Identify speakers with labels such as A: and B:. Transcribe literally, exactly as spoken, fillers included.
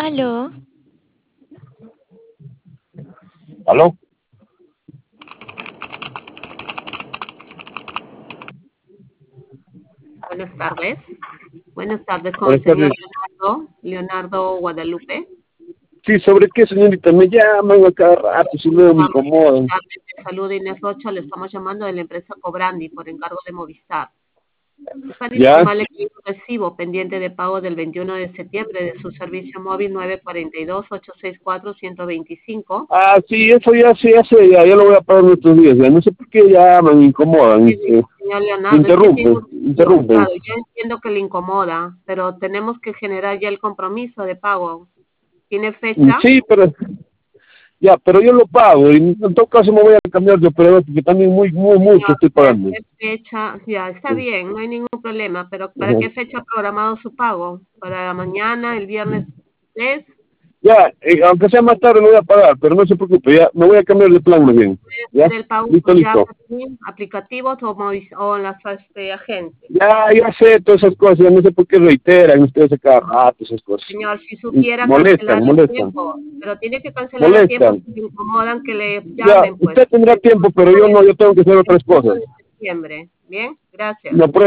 A: Aló.
B: ¿Aló?
C: Buenas tardes. Buenas tardes con
B: Buenas
C: el señor
B: tardes.
C: Leonardo, Leonardo Guadalupe.
B: Sí, ¿sobre qué, señorita? Me llaman a cada rato, si luego me incomodan.
C: Salud Inés Rocha, le estamos llamando de la empresa Cobrandi por encargo de Movistar. Es para
B: ¿Ya?
C: informarle que hay un recibo pendiente de pago del veintiuno de septiembre de su servicio móvil nueve cuatro dos, ocho seis cuatro, uno dos cinco.
B: Ah, sí, eso ya sé, ya sé, ya, ya lo voy a pagar en estos días, ya. No sé por qué llaman, me incomodan, este,
C: Señor
B: me
C: Leonardo, es que tiene
B: interrumpen,
C: un-
B: interrumpen.
C: claro, yo entiendo que le incomoda, pero tenemos que generar ya el compromiso de pago. ¿Tiene fecha?
B: Sí, pero, ya, pero yo lo pago, y en todo caso me voy a cambiar de operador, porque también muy, muy, mucho
C: Señor,
B: estoy
C: ¿para
B: pagando.
C: qué fecha? Ya, está
B: Sí.
C: bien, no hay ningún problema, pero ¿para
B: Ajá.
C: qué fecha ha programado su pago? ¿Para mañana, el viernes tres?
B: Ya, eh, aunque sea más tarde lo voy a pagar, pero no se preocupe, ya, me voy a cambiar de plan más bien.
C: ¿Puede
B: ¿Ya?
C: hacer el pago
B: Listo,
C: por ya
B: listo.
C: aplicativos o, movis- o en las este, agencias?
B: Ya, ya sé todas esas cosas, ya no sé por qué reiteran ustedes a cada rato esas cosas.
C: Señor, si
B: Y
C: supiera cancelar
B: molestan,
C: a
B: molestan,
C: tiempo, pero tiene que cancelar a tiempo
B: molestan.
C: si le incomodan que le
B: Ya,
C: llamen, pues.
B: usted tendrá tiempo, pero yo no, yo tengo que hacer otras cosas.
C: De septiembre. Bien, gracias.
B: No,